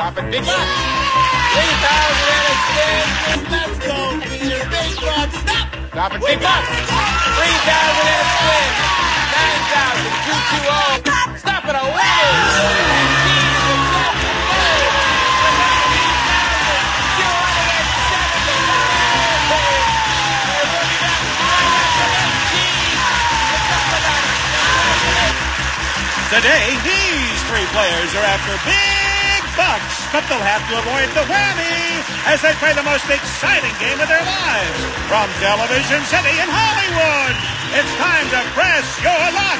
Stop it, big bucks. 3,000 and a spin. Let's go, Peter. Big bucks. Stop. Stop it, big bucks. 3,000 and a spin. 9,220. Stop it, a winner. Today, these three players are after big bucks, but they'll have to avoid the whammy as they play the most exciting game of their lives. From Television City in Hollywood, it's time to press your luck.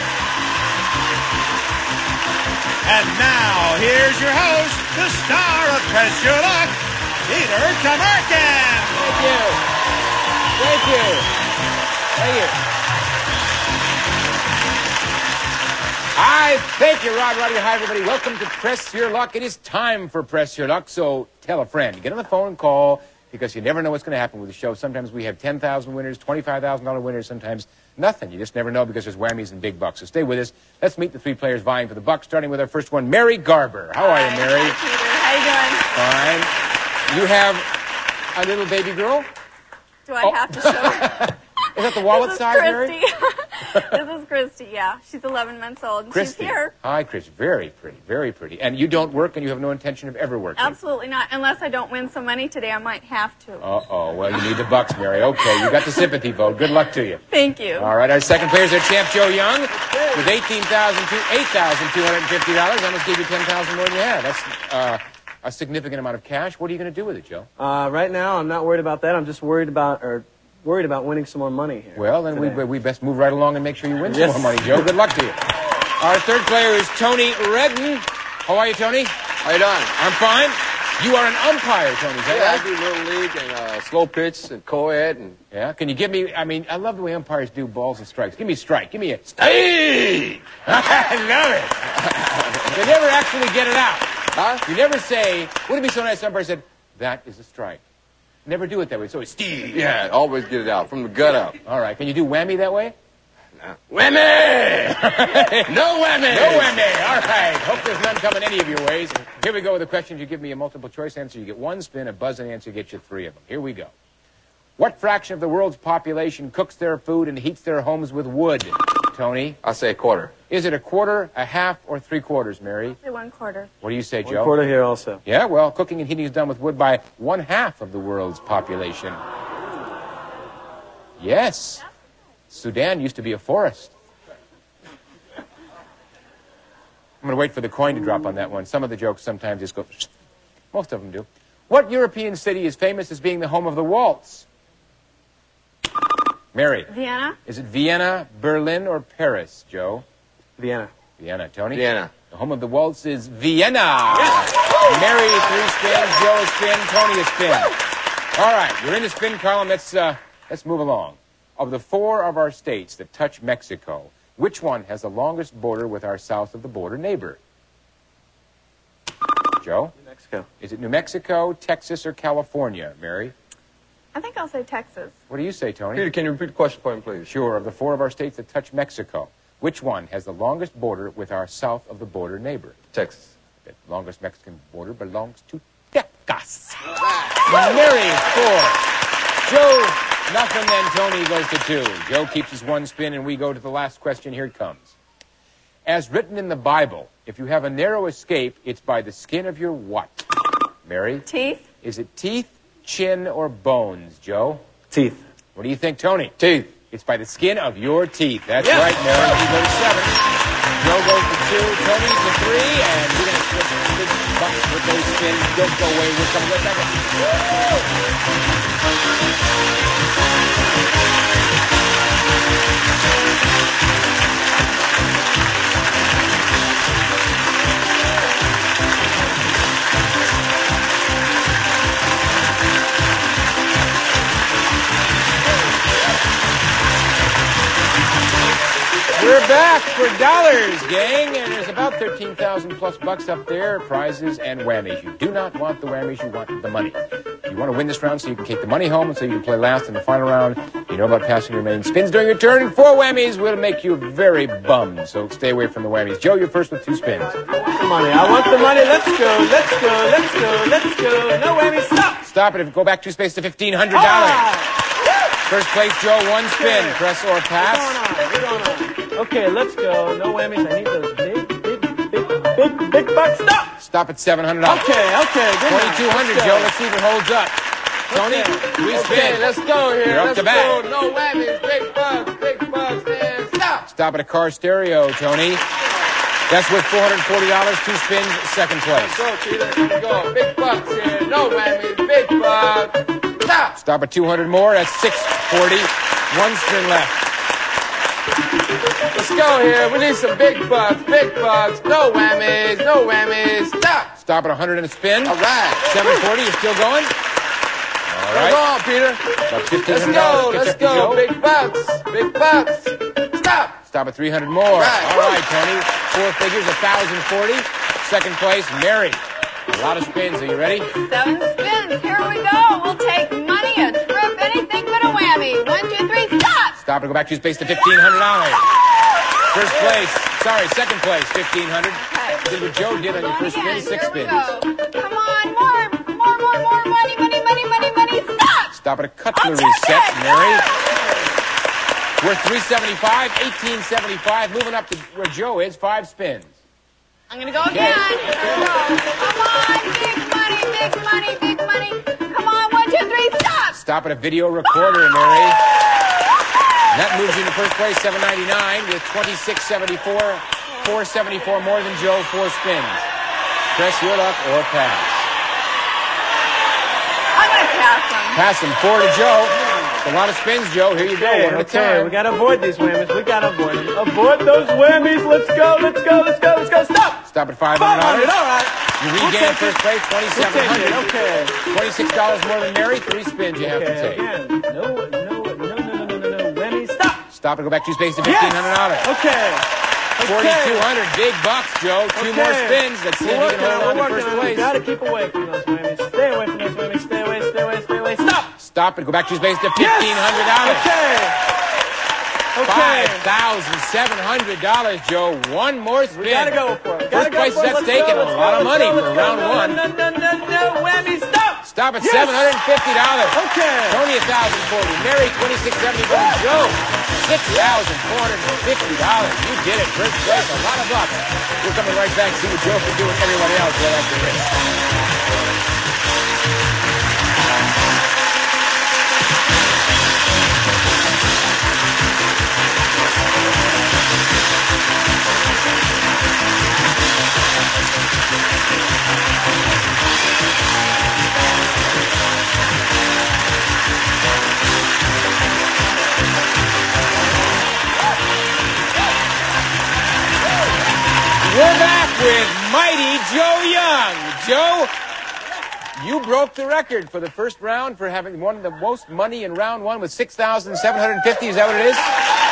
And now, here's your host, the star of Press Your Luck, Peter Tomarken. Thank you. Thank you. Thank you. Hi, thank you, Rod Roddy. Hi, everybody. Welcome to Press Your Luck. It is time for Press Your Luck, so tell a friend. Get on the phone and call, because you never know what's going to happen with the show. Sometimes we have 10,000 winners, $25,000 winners, sometimes nothing. You just never know because there's whammies and big bucks. So stay with us. Let's meet the three players vying for the bucks, starting with our first one, Mary Garber. How are you, Mary? Hi, Peter. How you doing? Fine. You have a little baby girl? Do I have to show her? Is that the wallet size, Mary? This is Christy, yeah. She's 11 months old, and Christy. she's here. Hi, Chris. Very pretty, very pretty. And you don't work, and you have no intention of ever working? Absolutely not. Unless I don't win some money today, I might have to. Uh-oh. Well, you need the bucks, Mary. Okay, you got the sympathy vote. Good luck to you. Thank you. All right, our second player is our champ, Joe Young, with $8,250. Almost gave you $10,000 more than you have. That's a significant amount of cash. What are you going to do with it, Joe? Right now, I'm not worried about that. I'm just worried about winning some more money here. Well, then we best move right along and make sure you win some more money, Joe. Good luck to you. Our third player is Tony Redden. How are you, Tony? How you doing? I'm fine. You are an umpire, Tony. Is that Yeah, right? I do little league and slow pitch and co-ed and. Yeah. Can you give me? I mean, I love the way umpires do balls and strikes. Give me a strike. Give me a stay. I love it. You never actually get it out. Huh? You never say. Wouldn't it be so nice? Umpire said, "That is a strike." Never do it that way. So it's Steve. Yeah, always get it out from the gut up. All right. Can you do whammy that way? No. Whammy! No whammy! No whammy. All right. Hope there's none coming any of your ways. Here we go with the questions. You give me a multiple choice answer. You get one spin. A buzzing answer gets you three of them. Here we go. What fraction of the world's population cooks their food and heats their homes with wood? Tony? I say a quarter. Is it a quarter, a half, or 3/4, Mary? Say 1/4. What do you say, Joe? 1/4 here also. Yeah, well, cooking and heating is done with wood by 1/2 of the world's population. Yes. Sudan used to be a forest. I'm going to wait for the coin to drop on that one. Some of the jokes sometimes just go... Most of them do. What European city is famous as being the home of the waltz? Mary. Vienna? Is it Vienna, Berlin, or Paris, Joe? Vienna. Vienna. Tony? Vienna. The home of the waltz is Vienna. Mary, 3 spins. Joe, a spin. Tony, a spin. All right, you're in the spin column. Let's move along. Of the 4 of our states that touch Mexico, which one has the longest border with our south of the border neighbor? Joe? New Mexico. Is it New Mexico, Texas, or California, Mary? I think I'll say Texas. What do you say, Tony? Peter, can you repeat the question for me, please? Sure. Of the 4 of our states that touch Mexico, which one has the longest border with our south of the border neighbor? Texas. The longest Mexican border belongs to Texas. Mary, 4. Joe, nothing, and Tony goes to 2. Joe keeps his one spin, and we go to the last question. Here it comes. As written in the Bible, if you have a narrow escape, it's by the skin of your what? Mary? Teeth? Is it teeth, chin, or bones, Joe? Teeth. What do you think, Tony? Teeth. It's by the skin of your teeth. That's right, Mary. You go to 7. Joe goes to 2. Tony to 3. And we're going to switch big bucks with those spins. Don't go away. We're coming right back. We're back for dollars, gang, and there's about 13,000 plus bucks up there, prizes and whammies. You do not want the whammies, you want the money. You want to win this round so you can take the money home and so you can play last in the final round. You know about passing your remaining spins during your turn, and 4 whammies will make you very bummed. So stay away from the whammies. Joe, you're first with 2 spins. The money. I want the money. Let's go. Let's go. Let's go. Let's go. No whammy. Stop. Stop it. Go back 2 spaces to $1,500. First place, Joe, 1 spin. Okay. Press or pass. What's going on? Okay, let's go. No whammies. I need those big bucks. Stop. Stop at $700. Okay. Good night. 2,200, Joe. Let's see if it holds up. Tony, 3 spins. Okay, let's go here. You're up Let's to bat. go. No whammies. Big bucks, and stop. Stop at a car stereo, Tony. That's worth $440. 2 spins, second place. Go, Peter. Let's go. Big bucks here. No whammies. Big bucks. Stop. Stop at 200 more. That's $640. 1 spin left. Let's go here. We need some big bucks. No whammies. Stop. Stop at 100 and a spin. All right. 740. You're still going. All Go right. on, Peter. About $1,500. Let's Catch up to go. Joe. Big bucks. Stop. Stop at 300 more. Right. All right, Tony. 4 figures, 1,040. Second place, Mary. A lot of spins. Are you ready? 7 spins. Here we go. We'll take money, a trip, anything but a whammy. 1, 2, 3, stop. Stop and go back to space to $1,500. First place. Sorry, second place, $1,500. Okay. Did what Joe did on your Going first spin, again. 6 Here we spins. go. Come on, more money. Stop. Stop at a cutlery I'll take set, it. Mary. Worth $375, $1,875. Moving up to where Joe is, 5 spins. I'm going to go again. Here we go. Come on, big money. Come on, 1, 2, 3, stop. Stop at a video recorder, Mary. That moves you to first place, $799 with $26.74, $4.74 more than Joe, 4 spins. Press your luck or pass. I'm going to pass them. Pass them 4 to Joe. It's a lot of spins, Joe. Here you go. One at a time. We gotta avoid these whammies. We gotta avoid them. Avoid those whammies. Let's go. Stop. Stop at $500. 500. All right. You regain first place, $2,700. Okay. $26 more than Mary. 3 spins you have to take. Again. No. Whammies. Stop. Stop and go back 2 spaces to $1,500. Okay. 4,200. Big bucks, Joe. 2 more spins. Let's see if you can hold on to first We place. gotta keep away from those whammies. Stay away from those whammies. Stay away. Stop. Stop and go back 2 spaces to $1,500. Okay. $5,700, Joe. 1 more spin. We gotta go for it. First place is at stake and a lot of money for round 1. No, whammy, stop. Stop at Yes. $750. Okay. Tony, $1,040. Mary, $2,671. Joe, $6,450. You did it. First place, a lot of luck. We're coming right back to see what Joe can do with everybody else right after this. We're back with mighty Joe Young. Joe, you broke the record for the first round for having won the most money in round 1 with $6,750. Is that what it is?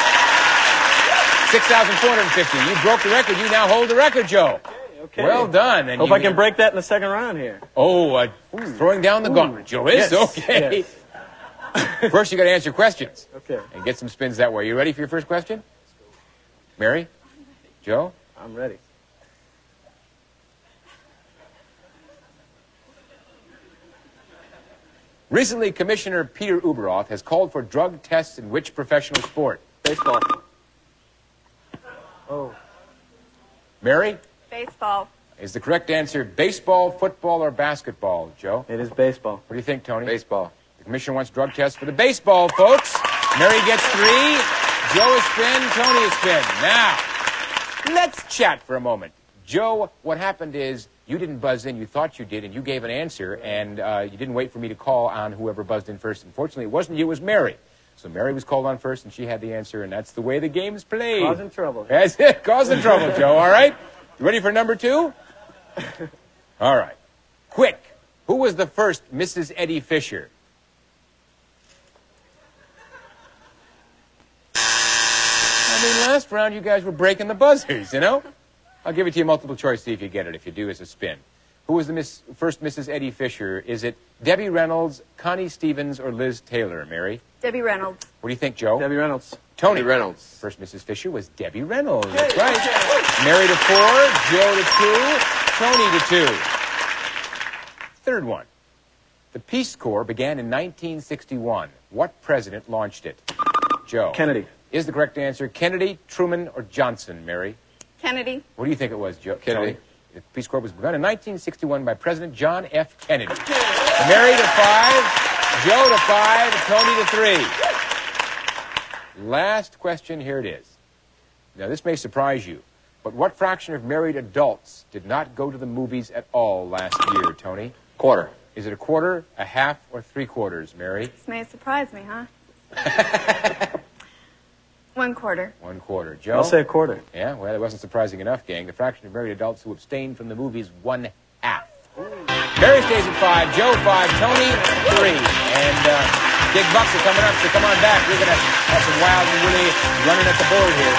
$6,450. You broke the record. You now hold the record, Joe. Okay. Well done. And Hope I can break that in the second round here. Oh, throwing down the gauntlet, Joe is? Yes. Okay. Yes. First, you got to answer questions. Okay. And get some spins that way. You ready for your first question? Mary? Joe? I'm ready. Recently, Commissioner Peter Ueberroth has called for drug tests in which professional sport? Baseball. Oh. Mary? Baseball. Is the correct answer baseball, football, or basketball, Joe? It is baseball. What do you think, Tony? Baseball. The commissioner wants drug tests for the baseball, folks. Mary gets 3. Joe is spin. Tony is spin. Now, let's chat for a moment. Joe, what happened is you didn't buzz in. You thought you did, and you gave an answer, and you didn't wait for me to call on whoever buzzed in first. Unfortunately, it wasn't you. It was Mary. So Mary was called on first, and she had the answer, and that's the way the game's played. Causing trouble. That's it. Causing trouble, Joe. All right? You ready for number 2? All right. Quick. Who was the first Mrs. Eddie Fisher? I mean, last round you guys were breaking the buzzers, you know? I'll give it to you multiple choice, see if you get it. If you do, it's a spin. Who was the first Mrs. Eddie Fisher? Is it Debbie Reynolds, Connie Stevens, or Liz Taylor, Mary? Debbie Reynolds. What do you think, Joe? Debbie Reynolds. Tony. Debbie Reynolds. First Mrs. Fisher was Debbie Reynolds. That's right. Mary to 4, Joe to 2, Tony to 2. Third one. The Peace Corps began in 1961. What president launched it? Joe. Kennedy. Is the correct answer Kennedy, Truman, or Johnson, Mary? Kennedy. What do you think it was, Joe? Kennedy. Tony? The Peace Corps was begun in 1961 by President John F. Kennedy. Mary to 5, Joe to 5, Tony to 3. Last question, here it is. Now, this may surprise you, but what fraction of married adults did not go to the movies at all last year, Tony? Quarter. Is it a quarter, a half, or 3/4, Mary? This may surprise me, huh? 1/4. 1/4. Joe? I'll say a quarter. Yeah, well, it wasn't surprising enough, gang. The fraction of married adults who abstained from the movies, 1/2. Mary stays at 5, Joe 5, Tony 3. And big bucks are coming up, so come on back. We're going to have some wild and woolly running at the board here.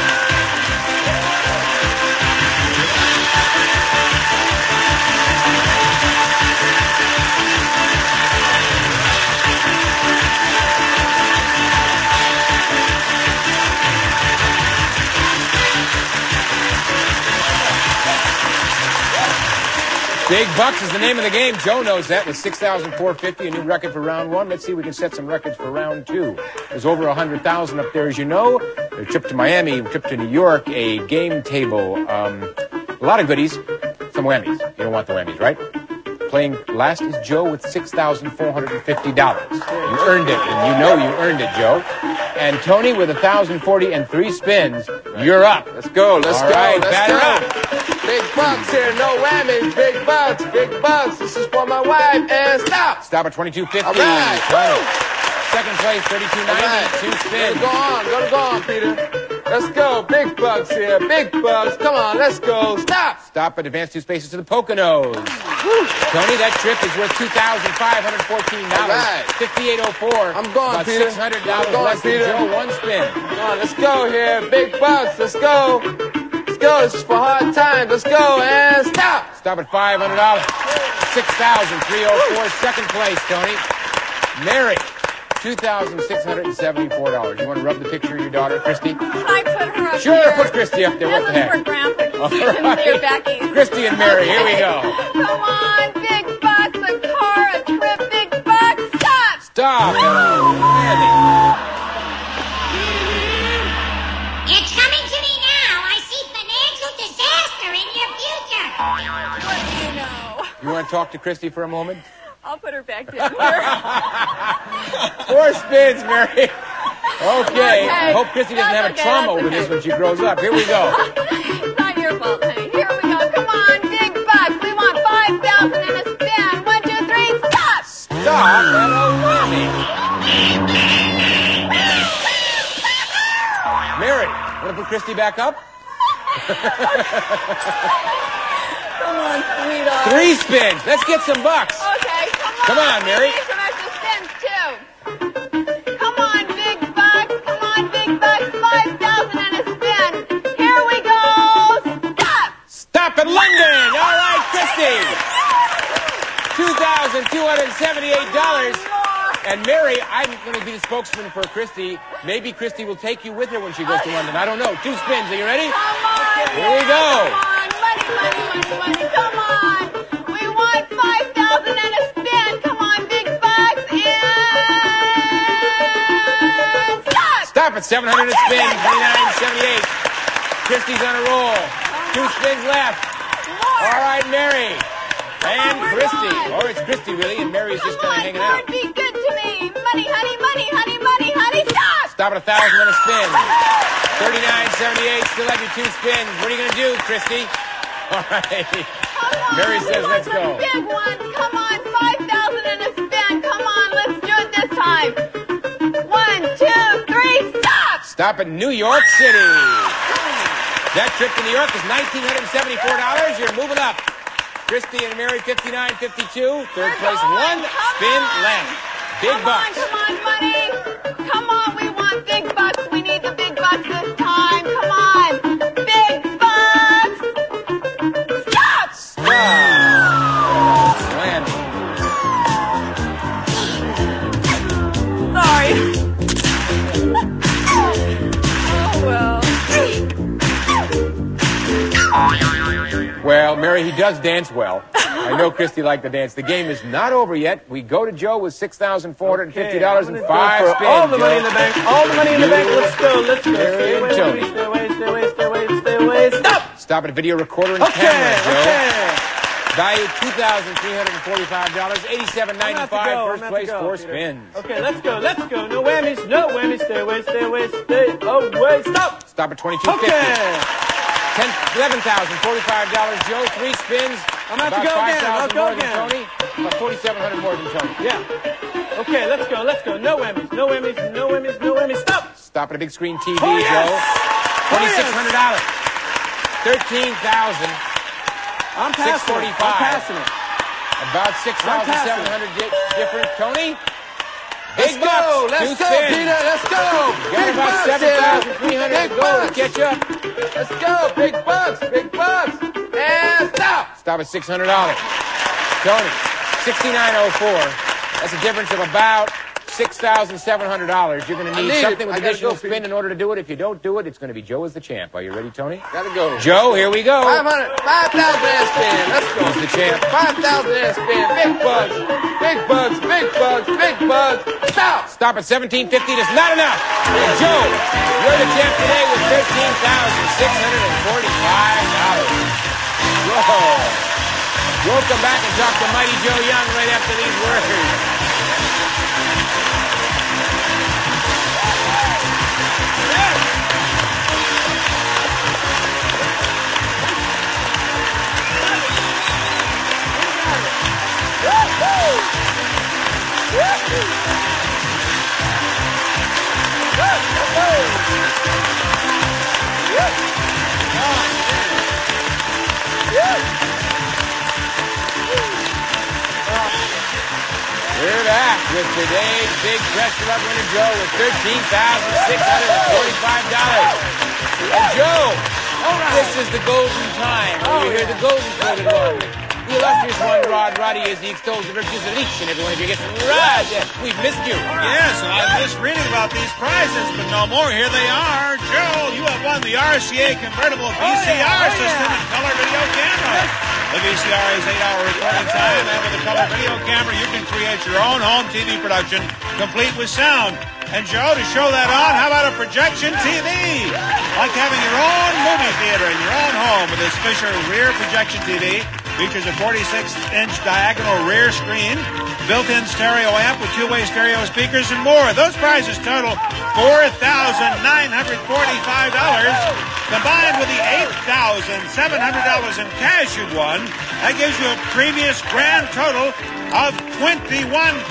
Big bucks is the name of the game. Joe knows that with $6,450, a new record for round 1. Let's see if we can set some records for round 2. There's over 100,000 up there, as you know. A trip to Miami, a trip to New York, a game table, a lot of goodies, some whammies. You don't want the whammies, right? Playing last is Joe with $6,450. You earned it, and you know you earned it, Joe. And Tony with $1,040 and 3 spins. You're up. Let's go. Let's All go. right, Let's batter go. up. Big bucks here, no whammies. Big bucks, big bucks. This is for my wife. And stop. Stop at $22.50. All right. Tony. Second place, $32.90. All right. 2 spins. Go on, Peter. Let's go. Big bucks here. Big bucks. Come on, let's go. Stop. Stop at advance 2 spaces to the Poconos. Tony, that trip is worth $2,514. All right. 58.04. I'm going, About Peter. $600 I'm going, less Peter. than Joe. 1 spin. Come on, let's go here. Big bucks. Let's go. Let's go. This is for hard times. Let's go. And stop. Stop at $500. $6,304. Second place, Tony. Mary, $2,674. You want to rub the picture of your daughter, Christy? Can I put her up Sure, here? put Christy up there. What the This is heck? for Grandpa. All She can right. see her backies. Christy and Mary, here we go. Come on, big bucks, a car, a trip, big bucks, stop! Stop. Andy. It's coming to me now. I see financial disaster in your future. What do you know? You want to talk to Christy for a moment? I'll put her back down here. 4 spins, Mary. Okay. Okay. I hope Christy doesn't have a That's trauma okay, over that's this when she grows up. Here we go. It's not your fault, honey. Here we go. Come on, big bucks. We want 5,000 in a spin. 1, 2, 3, stop! Stop and allow me. Mary, want to put Christy back up? Come on, sweetheart. 3 spins. Let's get some bucks. Okay, Come on, Mary. We need some extra spins, too. Come on, big bucks. Come on, big bucks. 5,000 in a spin. Here we go. Stop! Stop at London. All right, Christy. $2,278. And Mary, I'm going to be the spokesman for Christy. Maybe Christy will take you with her when she goes to London. I don't know. 2 spins. Are you ready? Come on. Here we go. Come on. Money. Come on. We want 5,000 in a spin. Come on, big bucks. And stop! Stop at 700 a spin. 29.78. Christy's on a roll. 2 spins left. More. All right, Mary. And we're Christy. done. Or it's Christy, really, and Mary's just Come kind of hanging on, Lord, out. be good to me. Money, honey, stop! Stop at 1,000 on a spin. 39.78. Still have your 2 spins. What are you going to do, Christy? All right. Come on, Mary we says, want let's some go. big ones. Come on, 5,000 in a spin. Come on, let's do it this time. 1, 2, 3, stop! Stop at New York City. That trip to New York is $1,974. You're moving up. Christy and Mary, 59.52. Third place, 1 spin left. Big bucks. Come on, money. Come on, we want big bucks. We need the big bucks this time. Come on. Big bucks. Stop! Ah. does dance well. I know Christy liked the dance. The game is not over yet. We go to Joe with $6,450 and 5 spins. All the money in the bank. All the money in the bank. Let's go. Let's go. Mary and Tony. Stay away. Stay away. Stay away. Stay away. Stop. Stop at video recorder and camera, Joe. Value $2,345. $87.95. First place, 4 spins. Okay, let's go. Let's go. No whammies. No whammies. Stay away. Stay away. Stay away. Stop. Stop at $22.50. Okay. $11,045. Joe, 3 spins. I'm about to go again. I'll go again. Tony. About $4,700 more than Tony. Yeah. Okay, let's go. Let's go. No whammies. No whammies. No whammies. No whammies. Stop. Stop at a big screen TV, Oh, yes. Joe. $2,600. $13,000. I'm passing it. I'm passing it. About $6,700 different. Tony. Let's Big go. bucks. Let's 2 go, spins. Peter. Let's go. Got Big about bucks $7,300 here. to go to catch up. Let's go. Big bucks. Big bucks. And stop. Stop at $600. Tony, $6,904. That's a difference of about $6,700. You're going to need need something it. with I gotta additional go, spin in order to do it. If you don't do it, it's going to be Joe as the champ. Are you ready, Tony? Gotta go. Joe, here we go. 500, 5,000 and spin. Let's go. He's the champ. 5,000 and spin. Big bucks. Big bucks. Big bucks. Big bucks. Stop. Stop at $17.50. That's not enough. And Joe, you're the champ today with $13,645. Whoa. We'll come back and talk to Mighty Joe Young right after these words. We're back with today's big Press Your Luck winner, Joe, with $13,645. And Joe, this is the golden time. You hear the golden coated one. The illustrious one, Rod Roddy, as he extols the virtues of each and every one of you. Rod, we've missed you. Yes, and I'm just reading about these prizes, but no more. Here they are. Joe, you have won the RCA convertible VCR system and color video camera. The VCR is 8-hour recording time, and with a color video camera, you can create your own home TV production, complete with sound. And Joe, to show that on, how about a projection TV? Like having your own movie theater in your own home with this Fisher rear projection TV. Features a 46-inch diagonal rear screen, built-in stereo amp with 2-way stereo speakers, and more. Those prizes total $4,945, combined with the $8,700 in cash you've won. That gives you a previous grand total of $21,895.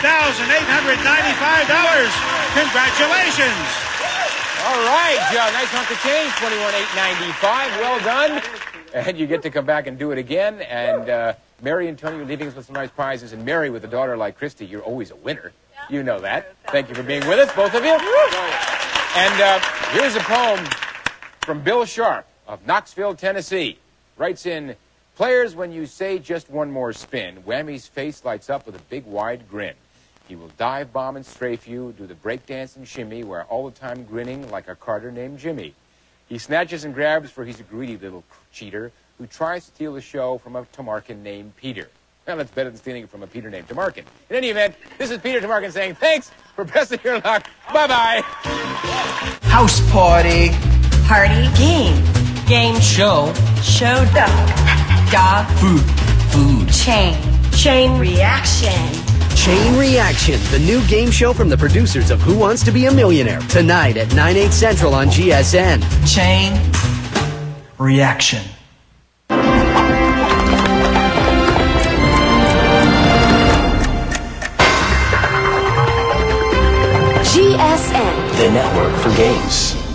Congratulations! All right, Joe, nice hunk of change, $21,895. Well done. And you get to come back and do it again. And Mary and Tony are leaving us with some nice prizes. And Mary, with a daughter like Christy, you're always a winner. You know that. Thank you for being with us, both of you. And here's a poem from Bill Sharp of Knoxville, Tennessee. Writes in, players, when you say just one more spin, Whammy's face lights up with a big wide grin. He will dive bomb and strafe you, do the breakdance and shimmy, while all the time grinning like a carter named Jimmy. He snatches and grabs, for he's a greedy little cheater who tries to steal the show from a Tamarkin named Peter. Well, that's better than stealing it from a Peter named Tamarkin. In any event, this is Peter Tamarkin saying thanks for pressing your luck. Bye-bye. House party. Party. Game. Game. Show. Show. Dog. Food. Food. Chain. Chain reaction. Chain Reaction, the new game show from the producers of Who Wants to Be a Millionaire. Tonight at 9/8 Central on GSN. Chain Reaction. GSN. The network for games.